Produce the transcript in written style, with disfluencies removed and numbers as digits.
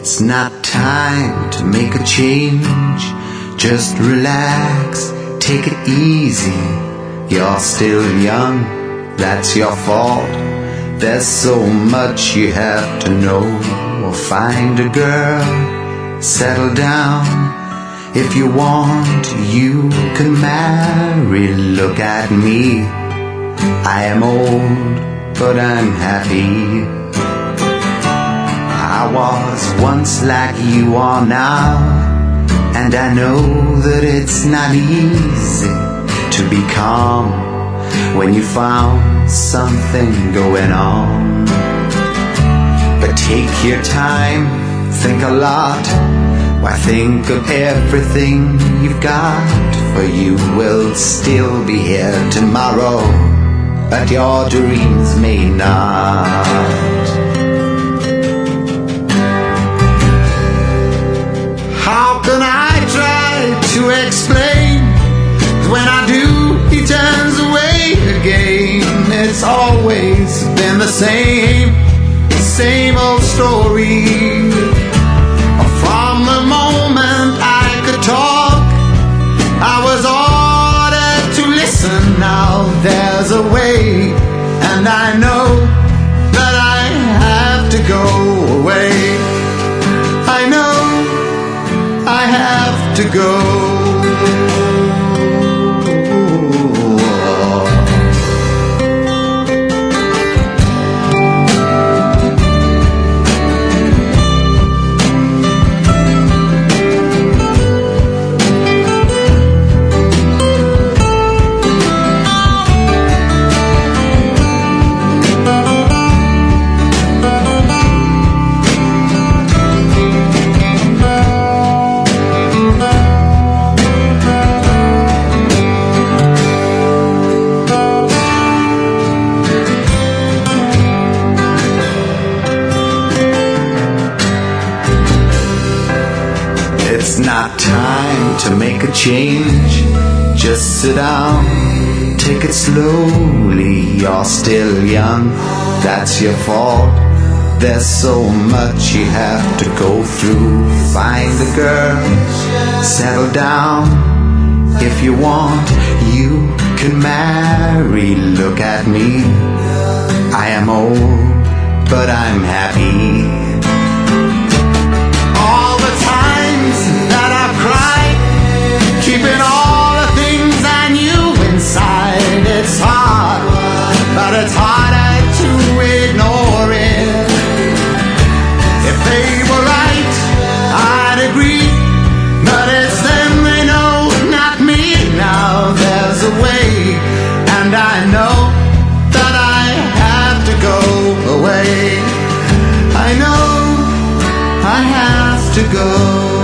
It's not time to make a change. Just relax, take it easy. You're still young, that's your fault. There's so much you have to know. Or find a girl, settle down. If you want, you can marry. Look at me, I am old, but I'm happy. I was once like you are now, and I know that it's not easy to be calm when you found something going on. But take your time, think a lot. Why, think of everything you've got, for you will still be here tomorrow, but your dreams may not. How can I try to explain? When I do, he turns away again. It's always been the same old story. From the moment I could talk, I was ordered to listen. Now there's a way, and I know that I have to go away. I know I have to go. It's not time to make a change. Just sit down, take it slowly. You're still young, that's your fault. There's so much you have to go through. Find a girl, settle down. If you want, you can marry. Look at me, I am old, but I'm happy. Keeping all the things I knew inside. It's hard, but it's harder to ignore it. If they were right, I'd agree, but it's them they know, not me. Now there's a way, and I know that I have to go away. I know I have to go.